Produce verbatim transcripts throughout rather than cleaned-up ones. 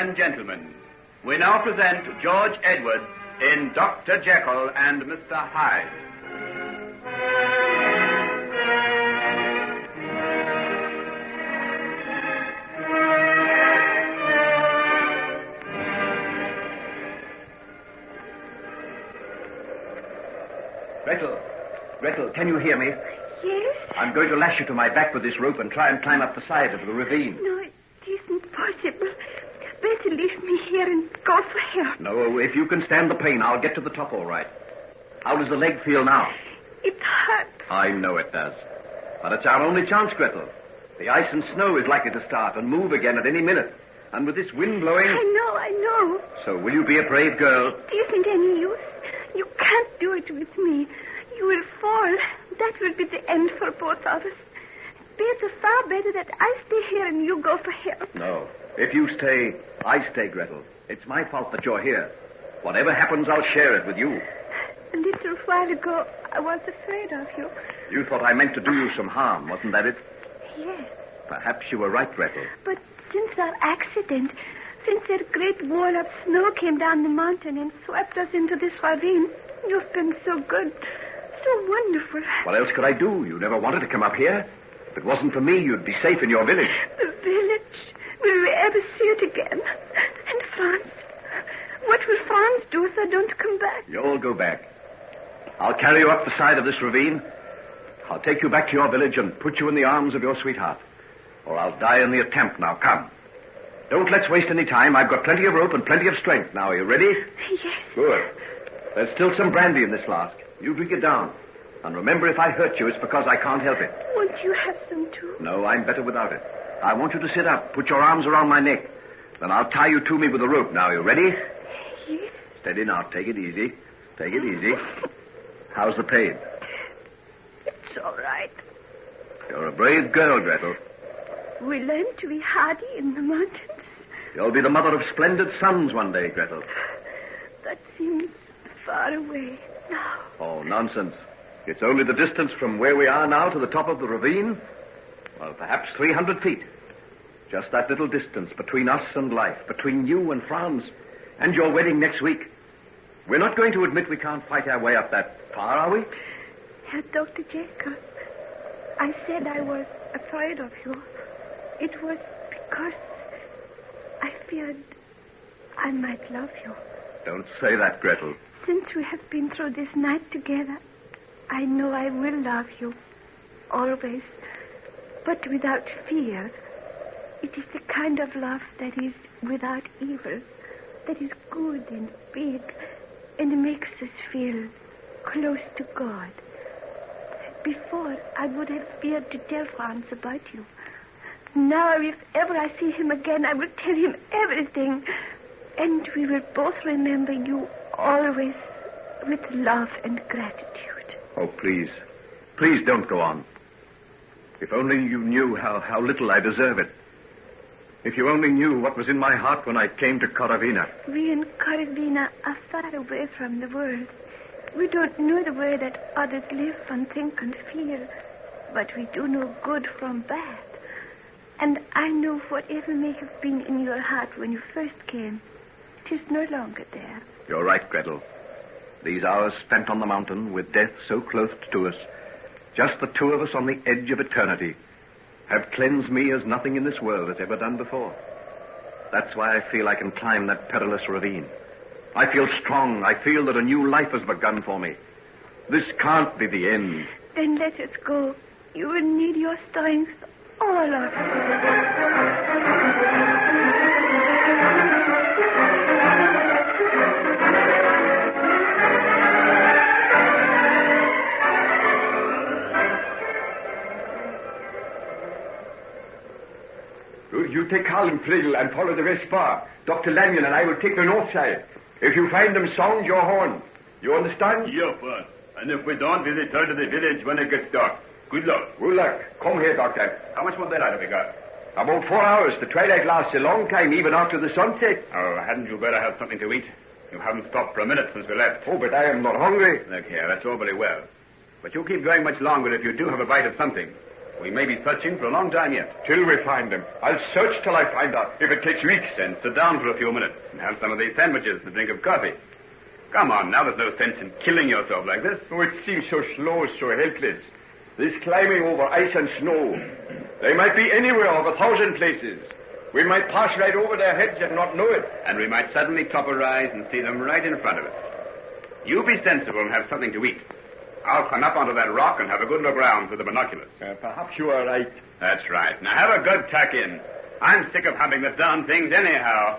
and gentlemen, we now present George Edwards in Doctor Jekyll and Mister Hyde. Gretel, Gretel, can you hear me? Yes? I'm going to lash you to my back with this rope and try and climb up the side of the ravine. No, it isn't possible. Better leave me here and go for help. No, if you can stand the pain, I'll get to the top all right. How does the leg feel now? It hurts. I know it does. But it's our only chance, Gretel. The ice and snow is likely to start and move again at any minute. And with this wind blowing... I know, I know. So will you be a brave girl? It isn't any use. You can't do it with me. You will fall. That will be the end for both of us. Better, far better that I stay here and you go for help. No. If you stay, I stay, Gretel. It's my fault that you're here. Whatever happens, I'll share it with you. A little while ago, I was afraid of you. You thought I meant to do you some harm, wasn't that it? Yes. Perhaps you were right, Gretel. But since our accident, since that great wall of snow came down the mountain and swept us into this ravine, you've been so good, so wonderful. What else could I do? You never wanted to come up here. If it wasn't for me, you'd be safe in your village. The village? Will we ever see it again? And Franz? What will Franz do if I don't come back? You'll go back. I'll carry you up the side of this ravine. I'll take you back to your village and put you in the arms of your sweetheart. Or I'll die in the attempt. Now, come. Don't let's waste any time. I've got plenty of rope and plenty of strength. Now, are you ready? Yes. Good. There's still some brandy in this flask. You drink it down. And remember, if I hurt you, it's because I can't help it. Won't you have some, too? No, I'm better without it. I want you to sit up. Put your arms around my neck. Then I'll tie you to me with a rope. Now, are you ready? Yes. Steady now. Take it easy. Take it easy. How's the pain? It's all right. You're a brave girl, Gretel. We learn to be hardy in the mountains. You'll be the mother of splendid sons one day, Gretel. That seems far away now. Oh, nonsense. It's only the distance from where we are now to the top of the ravine. Well, perhaps three hundred feet. Just that little distance between us and life, between you and Franz, and your wedding next week. We're not going to admit we can't fight our way up that far, are we? Herr Doctor Jekyll, I said I was afraid of you. It was because I feared I might love you. Don't say that, Gretel. Since we have been through this night together, I know I will love you. Always. But without fear. It is the kind of love that is without evil. That is good and big. And makes us feel close to God. Before, I would have feared to tell Franz about you. Now, if ever I see him again, I will tell him everything. And we will both remember you always with love and gratitude. Oh, please. Please don't go on. If only you knew how, how little I deserve it. If you only knew what was in my heart when I came to Korovina. We in Korovina are far away from the world. We don't know the way that others live and think and feel. But we do know good from bad. And I know whatever may have been in your heart when you first came, it is no longer there. You're right, Gretel. These hours spent on the mountain with death so close to us, just the two of us on the edge of eternity, have cleansed me as nothing in this world has ever done before. That's why I feel I can climb that perilous ravine. I feel strong. I feel that a new life has begun for me. This can't be the end. Then let us go. You will need your strength, all of you. You take Karl and Flegel and follow the rest far. Doctor Lanyon and I will take the north side. If you find them, sound your horn. You understand? Yes, sir. And if we don't, we'll return to the village when it gets dark. Good luck. Good luck. Come here, Doctor. How much more daylight have we got? About four hours. The twilight lasts a long time, even after the sunset. Oh, hadn't you better have something to eat? You haven't stopped for a minute since we left. Oh, but I am not hungry. Look here, that's all very well. But you keep going much longer if you do have a bite of something. We may be searching for a long time yet. Till we find them. I'll search till I find her, if it takes weeks. Then sit down for a few minutes and have some of these sandwiches and a drink of coffee. Come on, now there's no sense in killing yourself like this. Oh, it seems so slow, so helpless. This climbing over ice and snow. They might be anywhere of a thousand places. We might pass right over their heads and not know it. And we might suddenly top a rise and see them right in front of us. You be sensible and have something to eat. I'll climb up onto that rock and have a good look round through the binoculars. Uh, perhaps you are right. That's right. Now have a good tuck in. I'm sick of humping the darn things anyhow.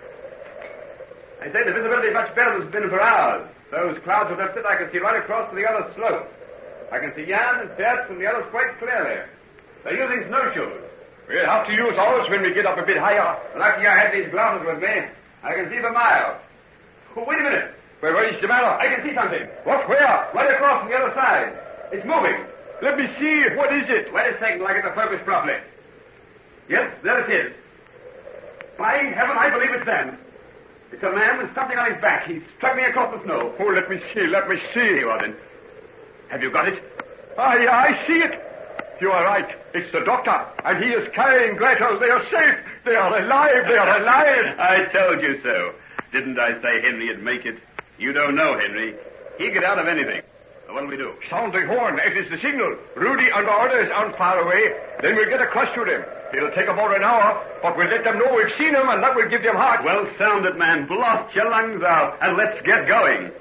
I say the visibility is much better than it's been for hours. Those clouds are lifted, I can see right across to the other slope. I can see Jan and Bert and the others quite clearly. They're using snowshoes. We'll have to use ours when we get up a bit higher. Lucky I had these glasses with me. I can see for miles. Oh, wait a minute. Well, what is the matter? I can see something. What? Where? Right across from the other side. It's moving. Let me see. What is it? Wait a second, like it's a focus properly. Yes, there it is. By heaven, I believe it's them. It's a man with something on his back. He's struggling across the snow. Oh, let me see. Let me see. Here you are, then. Have you got it? Ah, yeah, I see it. You are right. It's the doctor, and he is carrying Gretel. They are safe. They are alive. They are alive. I told you so. Didn't I say Henry'd make it? You don't know Henry. He'll get out of anything. So what'll we do? Sound the horn. It is the signal. Rudy and orders aren't far away. Then we'll get across to them. It'll take about an hour, but we'll let them know we've seen them, and that will give them heart. Well, sound it, man. Blast your lungs out, and let's get going.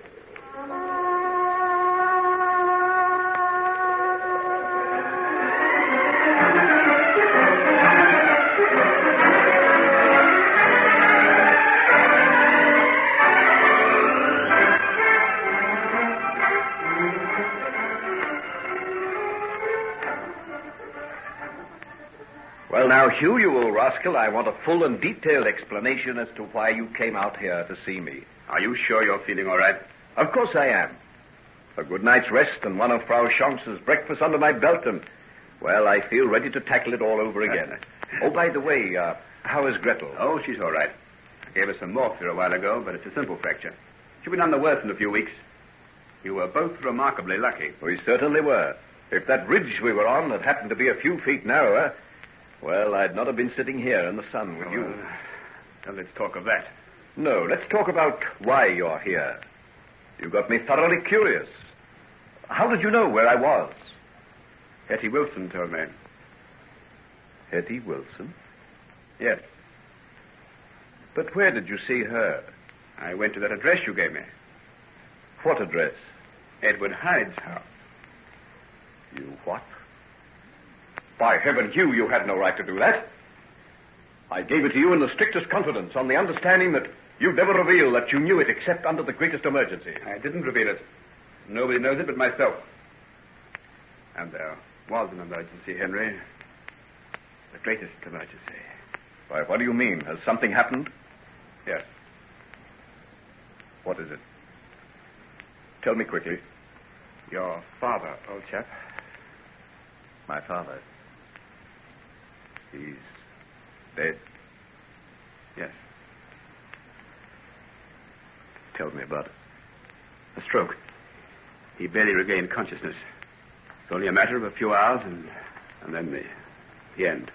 Well, now, Hugh, you old rascal, I want a full and detailed explanation as to why you came out here to see me. Are you sure you're feeling all right? Of course I am. A good night's rest and one of Frau Schanz's breakfast under my belt, and, well, I feel ready to tackle it all over again. Oh, by the way, uh, how is Gretel? Oh, she's all right. I gave her some morphia a while ago, but it's a simple fracture. She'll be none the worse in a few weeks. You were both remarkably lucky. We certainly were. If that ridge we were on had happened to be a few feet narrower, well, I'd not have been sitting here in the sun with oh, you. Well, well, let's talk of that. No, let's talk about why you're here. You got me thoroughly curious. How did you know where I was? Hetty Wilson told me. Hetty Wilson? Yes. But where did you see her? I went to that address you gave me. What address? Edward Hyde's house. You what? By heaven, Hugh, you had no right to do that. I gave it to you in the strictest confidence, on the understanding that you'd never reveal that you knew it except under the greatest emergency. I didn't reveal it. Nobody knows it but myself. And there was an emergency, Henry. The greatest emergency. Why, what do you mean? Has something happened? Yes. What is it? Tell me quickly. Your father, old chap. My father? He's dead? Yes. Tell me about it. A stroke. He barely regained consciousness. It's only a matter of a few hours, and, and then the, the end.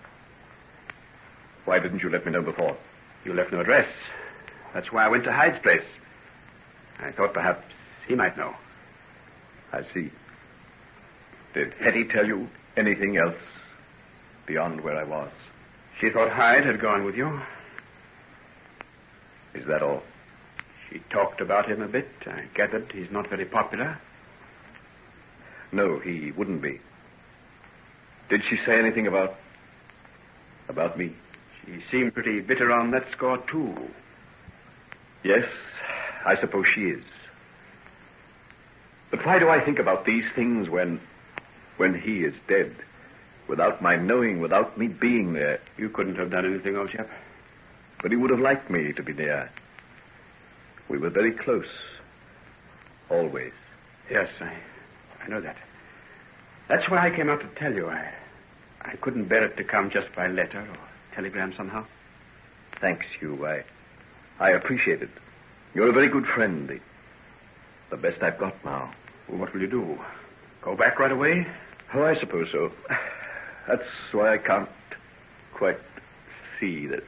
Why didn't you let me know before? You left no address. That's why I went to Hyde's place. I thought perhaps he might know. I see. Did Hetty tell you anything else beyond where I was? She thought Hyde had gone with you. Is that all? She talked about him a bit. I gathered he's not very popular. No, he wouldn't be. Did she say anything about... about me? She seemed pretty bitter on that score, too. Yes, I suppose she is. But why do I think about these things when... when he is dead? Without my knowing, without me being there. You couldn't have done anything, old chap. But he would have liked me to be near. We were very close. Always. Yes, I, I know that. That's why I came out to tell you. I, I couldn't bear it to come just by letter or telegram somehow. Thanks, Hugh. I, I appreciate it. You're a very good friend. The, the best I've got now. Well, what will you do? Go back right away? Oh, I suppose so. That's why I can't quite see that.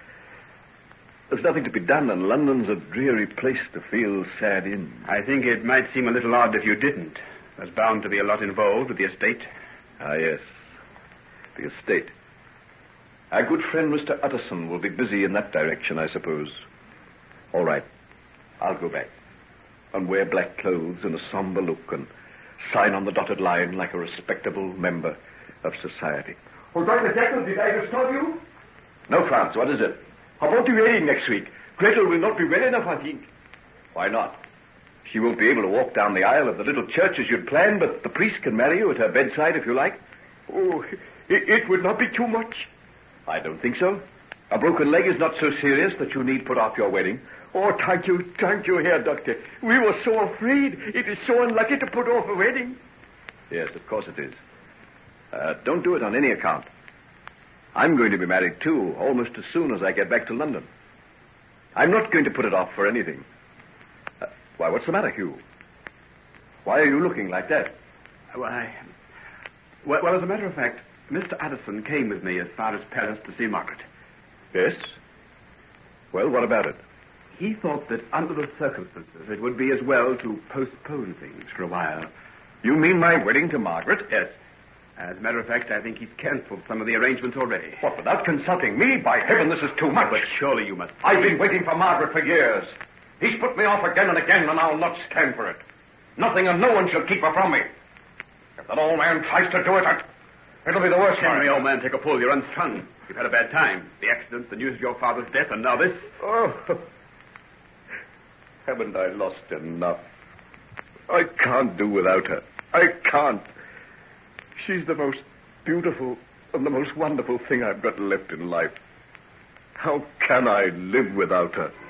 There's nothing to be done, and London's a dreary place to feel sad in. I think it might seem a little odd if you didn't. There's bound to be a lot involved with the estate. Ah, yes. The estate. Our good friend Mister Utterson will be busy in that direction, I suppose. All right. I'll go back and wear black clothes and a somber look and sign on the dotted line like a respectable member of society. Oh, Doctor Jekyll, did I disturb you? No, Franz, what is it? How about the wedding next week? Gretel will not be well enough, I think. Why not? She won't be able to walk down the aisle of the little church as you'd planned, but the priest can marry you at her bedside if you like. Oh, it, it would not be too much. I don't think so. A broken leg is not so serious that you need put off your wedding. Oh, thank you, thank you, Herr Doctor. We were so afraid. It is so unlucky to put off a wedding. Yes, of course it is. Uh, don't do it on any account. I'm going to be married, too, almost as soon as I get back to London. I'm not going to put it off for anything. Uh, why, what's the matter, Hugh? Why are you looking like that? Why, well, well, as a matter of fact, Mister Addison came with me as far as Paris to see Margaret. Yes? Well, what about it? He thought that under the circumstances it would be as well to postpone things for a while. You mean my wedding to Margaret? Yes. As a matter of fact, I think he's cancelled some of the arrangements already. What, without consulting me? By heaven, this is too much. But surely you must... I've been waiting for Margaret for years. He's put me off again and again, and I'll not stand for it. Nothing and no one shall keep her from me. If that old man tries to do it, I... it'll be the worst for Henry, me. old man, take a pull. You're unstrung. You've had a bad time. The accident, the news of your father's death, and now this. Oh, haven't I lost enough? I can't do without her. I can't. She's the most beautiful and the most wonderful thing I've got left in life. How can I live without her?